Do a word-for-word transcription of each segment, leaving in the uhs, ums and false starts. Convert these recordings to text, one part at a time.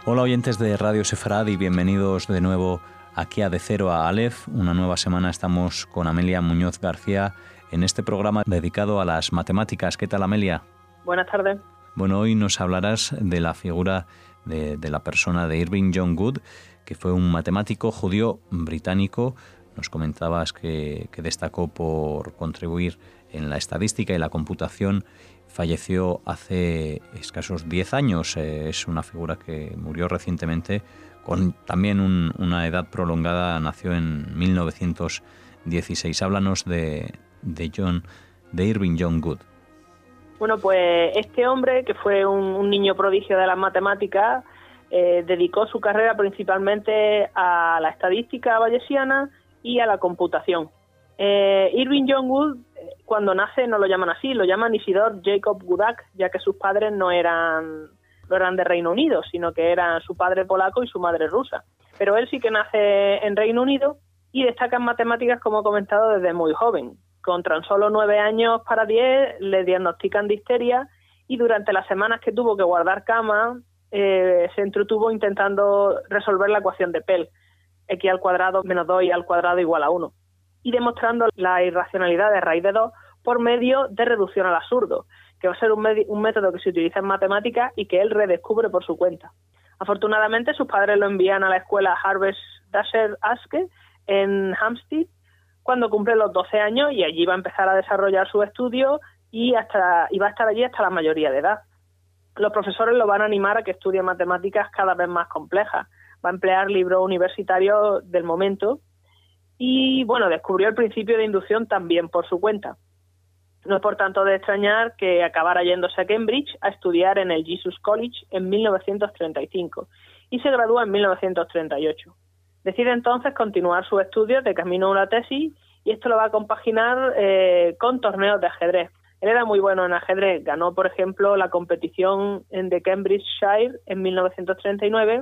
Hola oyentes de Radio Sefarad y bienvenidos de nuevo aquí a De Cero a Aleph. Una nueva semana estamos con Amelia Muñoz García en este programa dedicado a las matemáticas. ¿Qué tal, Amelia? Buenas tardes. Bueno, hoy nos hablarás de la figura de, de la persona de Irving John Good, que fue un matemático judío británico. Nos comentabas que, que destacó por contribuir en la estadística y la computación. Falleció hace escasos diez años. Eh, es una figura que murió recientemente con también un, una edad prolongada. Nació en mil novecientos dieciséis. Háblanos de, de, John, de Irving John Good. Bueno, pues este hombre, que fue un, un niño prodigio de las matemáticas, eh, dedicó su carrera principalmente a la estadística bayesiana y a la computación. Eh, Irving John Good, cuando nace no lo llaman así, lo llaman Isidor Jacob Goodak, ya que sus padres no eran, no eran de Reino Unido, sino que eran su padre polaco y su madre rusa. Pero él sí que nace en Reino Unido y destaca en matemáticas, como he comentado, desde muy joven. Con tan solo nueve años para diez le diagnostican difteria y durante las semanas que tuvo que guardar cama eh, se entretuvo intentando resolver la ecuación de Pell, x al cuadrado menos dos y al cuadrado igual a uno, y demostrando la irracionalidad de raíz de dos por medio de reducción al absurdo, que va a ser un, un método que se utiliza en matemáticas y que él redescubre por su cuenta. Afortunadamente, sus padres lo envían a la escuela Harvest Dasher Aske en Hampstead cuando cumple los doce años, y allí va a empezar a desarrollar sus estudios y, hasta, y va a estar allí hasta la mayoría de edad. Los profesores lo van a animar a que estudie matemáticas cada vez más complejas. Va a emplear libros universitarios del momento y, bueno, descubrió el principio de inducción también por su cuenta. No es por tanto de extrañar que acabara yéndose a Cambridge a estudiar en el Jesus College en mil novecientos treinta y cinco y se gradúa en mil novecientos treinta y ocho. Decide entonces continuar sus estudios de camino a una tesis, y esto lo va a compaginar eh, con torneos de ajedrez. Él era muy bueno en ajedrez, ganó, por ejemplo, la competición de Cambridgeshire en mil novecientos treinta y nueve,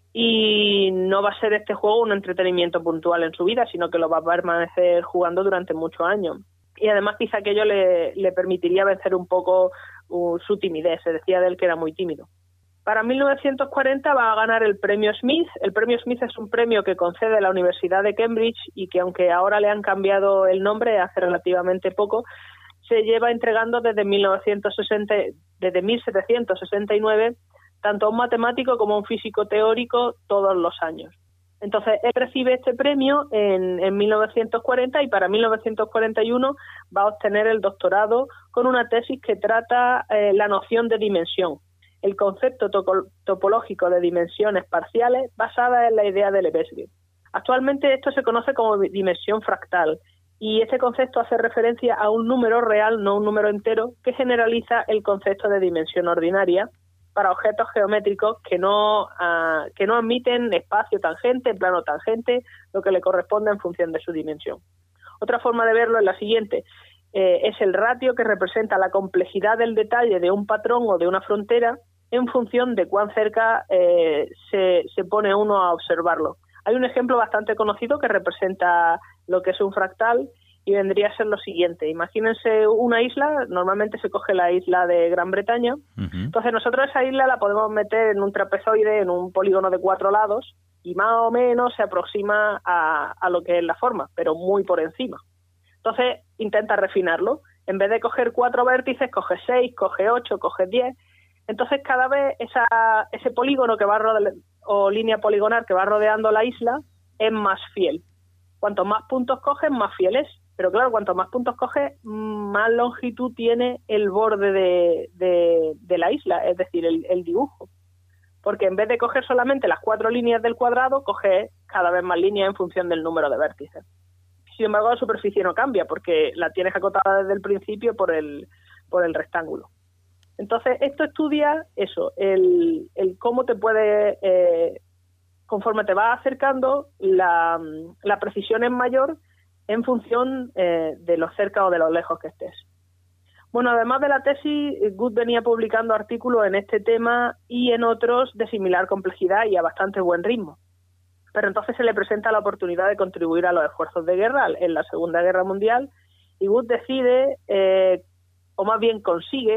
y no va a ser este juego un entretenimiento puntual en su vida, sino que lo va a permanecer jugando durante muchos años. Y además quizá aquello le, le permitiría vencer un poco uh, su timidez. Se decía de él que era muy tímido. Para mil novecientos cuarenta va a ganar el premio Smith. El premio Smith es un premio que concede la Universidad de Cambridge y que, aunque ahora le han cambiado el nombre hace relativamente poco, se lleva entregando desde mil novecientos sesenta, desde mil setecientos sesenta y nueve, tanto a un matemático como a un físico teórico todos los años. Entonces, él recibe este premio en, en mil novecientos cuarenta y para mil novecientos cuarenta y uno va a obtener el doctorado con una tesis que trata eh, la noción de dimensión, el concepto topo- topológico de dimensiones parciales basada en la idea de Lebesgue. Actualmente esto se conoce como dimensión fractal, y este concepto hace referencia a un número real, no un número entero, que generaliza el concepto de dimensión ordinaria para objetos geométricos que no, uh, que no admiten espacio tangente, plano tangente, lo que le corresponde en función de su dimensión. Otra forma de verlo es la siguiente. Eh, es el ratio que representa la complejidad del detalle de un patrón o de una frontera en función de cuán cerca eh, se, se pone uno a observarlo. Hay un ejemplo bastante conocido que representa lo que es un fractal y vendría a ser lo siguiente. Imagínense una isla, normalmente se coge la isla de Gran Bretaña. Uh-huh. Entonces nosotros esa isla la podemos meter en un trapezoide, en un polígono de cuatro lados, y más o menos se aproxima a, a lo que es la forma, pero muy por encima. Entonces intenta refinarlo. En vez de coger cuatro vértices, coge seis, coge ocho, coge diez. Entonces cada vez esa, ese polígono que va rode- o línea poligonal que va rodeando la isla es más fiel. Cuanto más puntos coges, más fiel es. Pero claro, cuanto más puntos coges, más longitud tiene el borde de, de, de la isla, es decir, el, el dibujo. Porque en vez de coger solamente las cuatro líneas del cuadrado, coge cada vez más líneas en función del número de vértices. Sin embargo, la superficie no cambia porque la tienes acotada desde el principio por el, por el rectángulo. Entonces, esto estudia eso, el, el cómo te puede, eh, conforme te vas acercando, la, la precisión es mayor en función eh, de lo cerca o de lo lejos que estés. Bueno, además de la tesis, Good venía publicando artículos en este tema y en otros de similar complejidad y a bastante buen ritmo. Pero entonces se le presenta la oportunidad de contribuir a los esfuerzos de guerra en la Segunda Guerra Mundial, y Good decide, eh, o más bien consigue,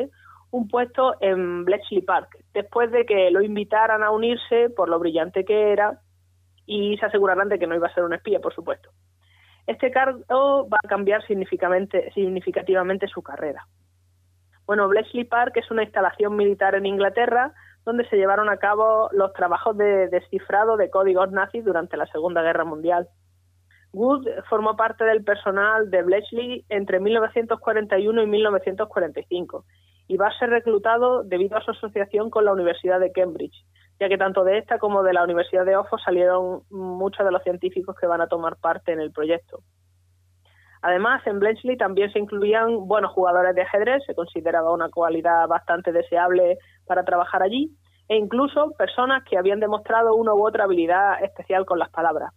un puesto en Bletchley Park, después de que lo invitaran a unirse por lo brillante que era y se aseguraran de que no iba a ser un espía, por supuesto. Este cargo va a cambiar significativamente, significativamente su carrera. Bueno, Bletchley Park es una instalación militar en Inglaterra donde se llevaron a cabo los trabajos de descifrado de códigos nazis durante la Segunda Guerra Mundial. Wood formó parte del personal de Bletchley entre mil novecientos cuarenta y uno y mil novecientos cuarenta y cinco y va a ser reclutado debido a su asociación con la Universidad de Cambridge, ya que tanto de esta como de la Universidad de Oxford salieron muchos de los científicos que van a tomar parte en el proyecto. Además, en Bletchley también se incluían buenos jugadores de ajedrez, se consideraba una cualidad bastante deseable para trabajar allí, e incluso personas que habían demostrado una u otra habilidad especial con las palabras.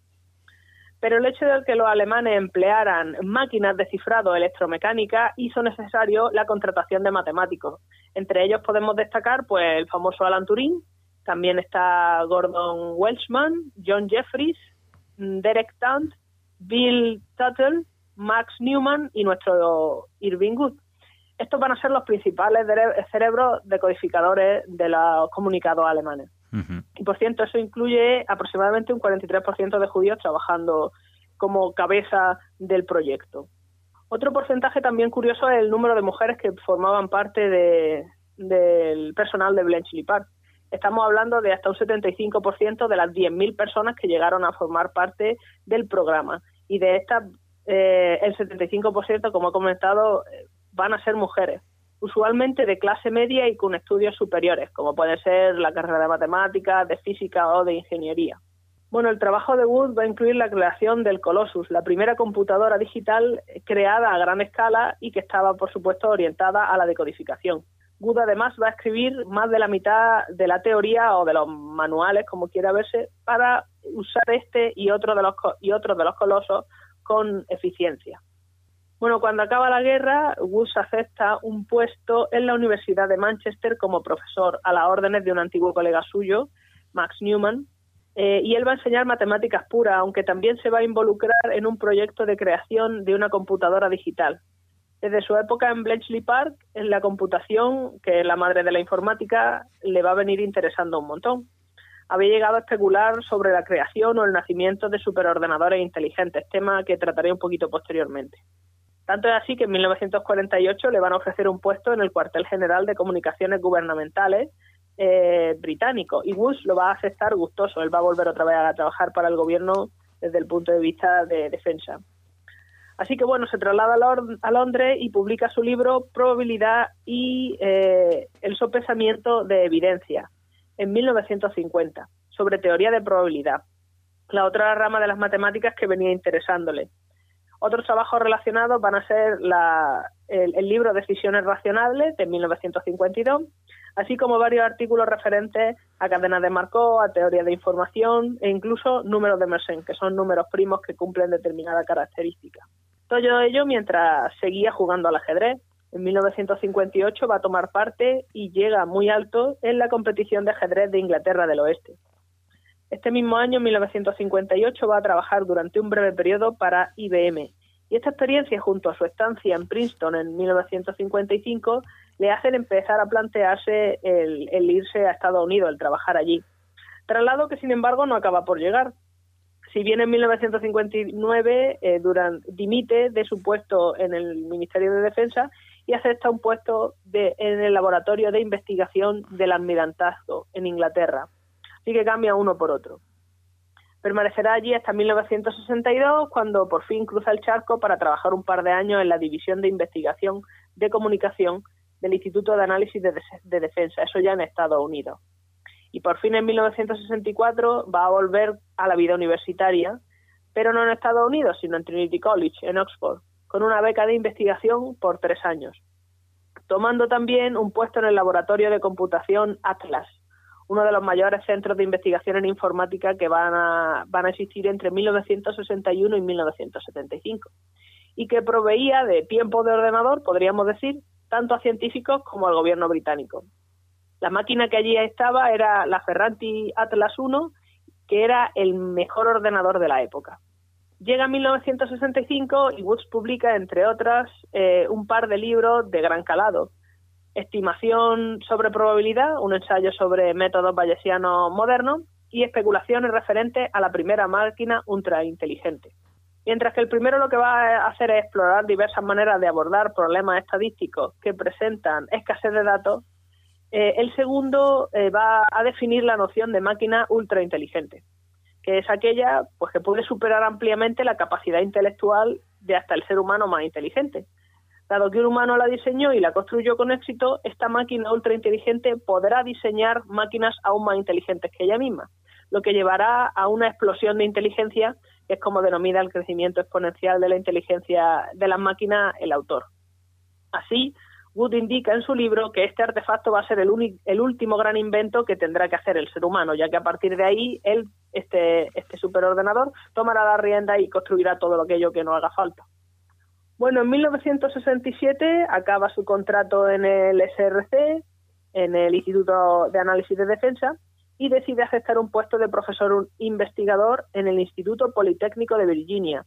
Pero el hecho de que los alemanes emplearan máquinas de cifrado electromecánicas hizo necesario la contratación de matemáticos. Entre ellos podemos destacar pues el famoso Alan Turing, también está Gordon Welshman, John Jeffries, Derek Tant, Bill Tuttle, Max Newman y nuestro Irving Wood. Estos van a ser los principales cerebros decodificadores de los comunicados alemanes. Uh-huh. Y por cierto, eso incluye aproximadamente un cuarenta y tres por ciento de judíos trabajando como cabeza del proyecto. Otro porcentaje también curioso es el número de mujeres que formaban parte de, del personal de Bletchley Park. Estamos hablando de hasta un setenta y cinco por ciento de las diez mil personas que llegaron a formar parte del programa. Y de estas, eh, el setenta y cinco por ciento, como he comentado, van a ser mujeres, usualmente de clase media y con estudios superiores, como puede ser la carrera de matemáticas, de física o de ingeniería. Bueno, el trabajo de Wood va a incluir la creación del Colossus, la primera computadora digital creada a gran escala y que estaba, por supuesto, orientada a la decodificación. Wood además va a escribir más de la mitad de la teoría o de los manuales, como quiera verse, para usar este y otro de los, y otros de los colosos con eficiencia. Bueno, cuando acaba la guerra, Wood acepta un puesto en la Universidad de Manchester como profesor a las órdenes de un antiguo colega suyo, Max Newman, eh, y él va a enseñar matemáticas puras, aunque también se va a involucrar en un proyecto de creación de una computadora digital. Desde su época en Bletchley Park, en la computación, que es la madre de la informática, le va a venir interesando un montón. Había llegado a especular sobre la creación o el nacimiento de superordenadores inteligentes, tema que trataré un poquito posteriormente. Tanto es así que en mil novecientos cuarenta y ocho le van a ofrecer un puesto en el cuartel general de comunicaciones gubernamentales eh, británico, y Bush lo va a aceptar gustoso. Él va a volver otra vez a trabajar para el gobierno desde el punto de vista de defensa. Así que bueno, se traslada a Londres y publica su libro Probabilidad y eh, el sopesamiento de evidencia en mil novecientos cincuenta, sobre teoría de probabilidad, la otra rama de las matemáticas que venía interesándole. Otros trabajos relacionados van a ser la, el, el libro Decisiones racionales de mil novecientos cincuenta y dos, así como varios artículos referentes a cadenas de Markov, a teoría de información e incluso números de Mersenne, que son números primos que cumplen determinada característica. Todo ello mientras seguía jugando al ajedrez. En mil novecientos cincuenta y ocho va a tomar parte y llega muy alto en la competición de ajedrez de Inglaterra del Oeste. Este mismo año, en mil novecientos cincuenta y ocho, va a trabajar durante un breve periodo para I B M. Y esta experiencia, junto a su estancia en Princeton en mil novecientos cincuenta y cinco, le hacen empezar a plantearse el, el irse a Estados Unidos, el trabajar allí. Traslado que, sin embargo, no acaba por llegar. Si bien en mil novecientos cincuenta y nueve eh, Durant dimite de su puesto en el Ministerio de Defensa y acepta un puesto de, en el Laboratorio de Investigación del Almirantazgo en Inglaterra. Así que cambia uno por otro. Permanecerá allí hasta mil novecientos sesenta y dos, cuando por fin cruza el charco para trabajar un par de años en la División de Investigación de Comunicación del Instituto de Análisis de, de, de Defensa, eso ya en Estados Unidos. Y por fin en mil novecientos sesenta y cuatro va a volver a la vida universitaria, pero no en Estados Unidos, sino en Trinity College, en Oxford, con una beca de investigación por tres años, tomando también un puesto en el Laboratorio de Computación Atlas, uno de los mayores centros de investigación en informática que van a, van a existir entre mil novecientos sesenta y uno y mil novecientos setenta y cinco, y que proveía de tiempo de ordenador, podríamos decir, tanto a científicos como al gobierno británico. La máquina que allí estaba era la Ferranti Atlas uno, que era el mejor ordenador de la época. Llega mil novecientos sesenta y cinco y Woods publica, entre otras, eh, un par de libros de gran calado. estimación sobre probabilidad, un ensayo sobre métodos bayesianos modernos, y especulaciones referentes a la primera máquina ultrainteligente. Mientras que el primero lo que va a hacer es explorar diversas maneras de abordar problemas estadísticos que presentan escasez de datos, eh, el segundo eh, va a definir la noción de máquina ultrainteligente, que es aquella pues que puede superar ampliamente la capacidad intelectual de hasta el ser humano más inteligente. Dado que un humano la diseñó y la construyó con éxito, esta máquina ultrainteligente podrá diseñar máquinas aún más inteligentes que ella misma, lo que llevará a una explosión de inteligencia, que es como denomina el crecimiento exponencial de la inteligencia de las máquinas el autor. Así, Wood indica en su libro que este artefacto va a ser el, uni- el último gran invento que tendrá que hacer el ser humano, ya que a partir de ahí él, este, este superordenador, tomará la rienda y construirá todo aquello que no haga falta. Bueno, en mil novecientos sesenta y siete acaba su contrato en el S R C, en el Instituto de Análisis de Defensa, y decide aceptar un puesto de profesor investigador en el Instituto Politécnico de Virginia,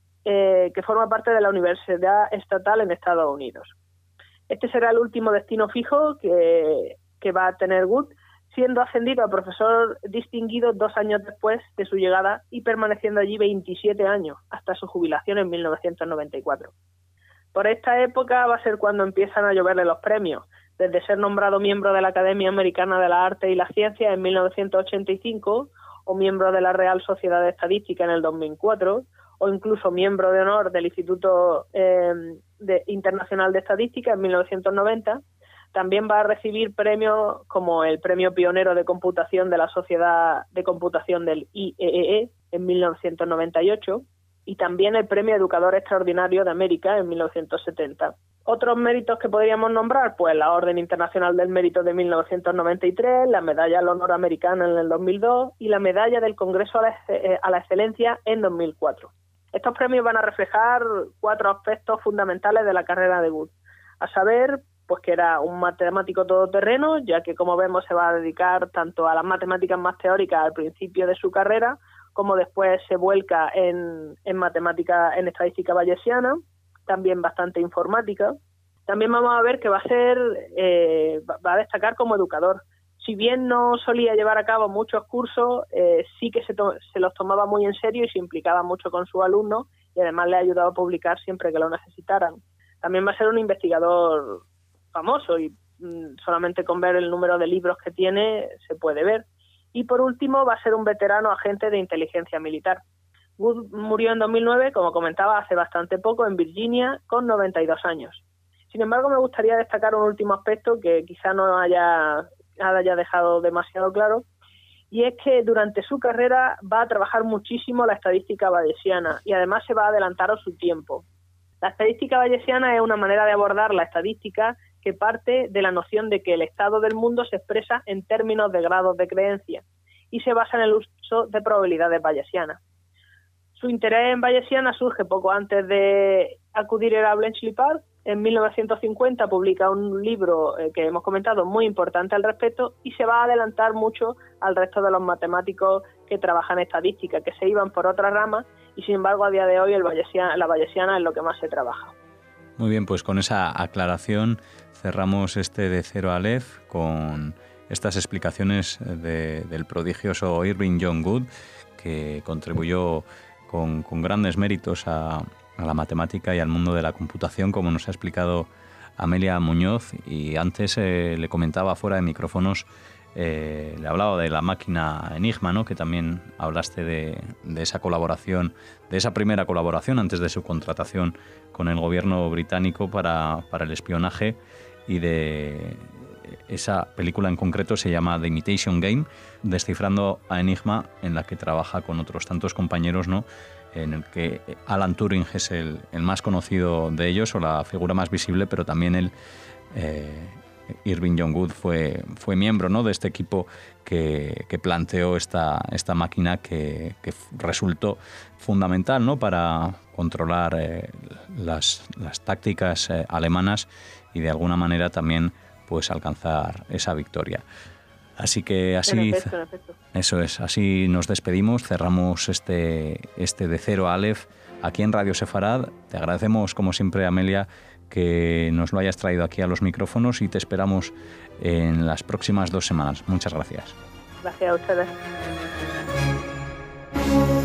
eh, que forma parte de la Universidad Estatal en Estados Unidos. Este será el último destino fijo que, que va a tener Wood, siendo ascendido a profesor distinguido dos años después de su llegada y permaneciendo allí veintisiete años, hasta su jubilación en mil novecientos noventa y cuatro. Por esta época va a ser cuando empiezan a lloverle los premios, desde ser nombrado miembro de la Academia Americana de las Artes y las Ciencias en mil novecientos ochenta y cinco, o miembro de la Real Sociedad de Estadística en el dos mil cuatro, o incluso miembro de honor del Instituto eh, de Internacional de Estadística en mil novecientos noventa. También va a recibir premios como el Premio Pionero de Computación de la Sociedad de Computación del I E E E en mil novecientos noventa y ocho, y también el Premio Educador Extraordinario de América en mil novecientos setenta. Otros méritos que podríamos nombrar, pues la Orden Internacional del Mérito de mil novecientos noventa y tres, la Medalla al Honor Americana en el dos mil dos y la Medalla del Congreso a la, a la Excelencia en dos mil cuatro. Estos premios van a reflejar cuatro aspectos fundamentales de la carrera de Wood, a saber, pues que era un matemático todoterreno, ya que como vemos se va a dedicar tanto a las matemáticas más teóricas al principio de su carrera, como después se vuelca en, en matemática, en estadística bayesiana, también bastante informática. También vamos a ver que va a ser, eh, va a destacar como educador. Si bien no solía llevar a cabo muchos cursos, eh, sí que se, to- se los tomaba muy en serio y se implicaba mucho con sus alumnos, y además le ha ayudado a publicar siempre que lo necesitaran. También va a ser un investigador famoso y mmm, solamente con ver el número de libros que tiene se puede ver. Y por último va a ser un veterano agente de inteligencia militar. Wood murió en dos mil nueve, como comentaba, hace bastante poco, en Virginia, con noventa y dos años. Sin embargo, me gustaría destacar un último aspecto que quizá no haya, haya dejado demasiado claro, y es que durante su carrera va a trabajar muchísimo la estadística bayesiana y además se va a adelantar a su tiempo. La estadística bayesiana es una manera de abordar la estadística que parte de la noción de que el estado del mundo se expresa en términos de grados de creencia y se basa en el uso de probabilidades bayesianas. Su interés en bayesiana surge poco antes de acudir a Bletchley Park. En mil novecientos cincuenta publica un libro eh, que hemos comentado muy importante al respecto y se va a adelantar mucho al resto de los matemáticos que trabajan estadística, que se iban por otras ramas, y sin embargo a día de hoy el bayesiana, la bayesiana es lo que más se trabaja. Muy bien, pues con esa aclaración cerramos este de cero a Aleph con estas explicaciones de, del prodigioso Irving John Wood, que contribuyó con, con grandes méritos a, a la matemática y al mundo de la computación, como nos ha explicado Amelia Muñoz. Y antes eh, le comentaba fuera de micrófonos, eh, le hablaba de la máquina Enigma, ¿no? Que también hablaste de, de esa colaboración, de esa primera colaboración antes de su contratación con el gobierno británico para, para el espionaje, y de esa película en concreto se llama The Imitation Game, descifrando a Enigma, en la que trabaja con otros tantos compañeros, ¿no? En el que Alan Turing es el, el más conocido de ellos, o la figura más visible, pero también el eh, Irving John Wood fue, fue miembro, ¿no? de este equipo que, que planteó esta, esta máquina que, que resultó fundamental, ¿no? para controlar eh, las, las tácticas eh, alemanas y de alguna manera también pues alcanzar esa victoria. Así que así, en efecto, en efecto. Eso es, así nos despedimos, cerramos este, este de cero a Aleph aquí en Radio Sefarad. Te agradecemos como siempre, Amelia, que nos lo hayas traído aquí a los micrófonos y te esperamos en las próximas dos semanas. Muchas gracias. Gracias a ustedes.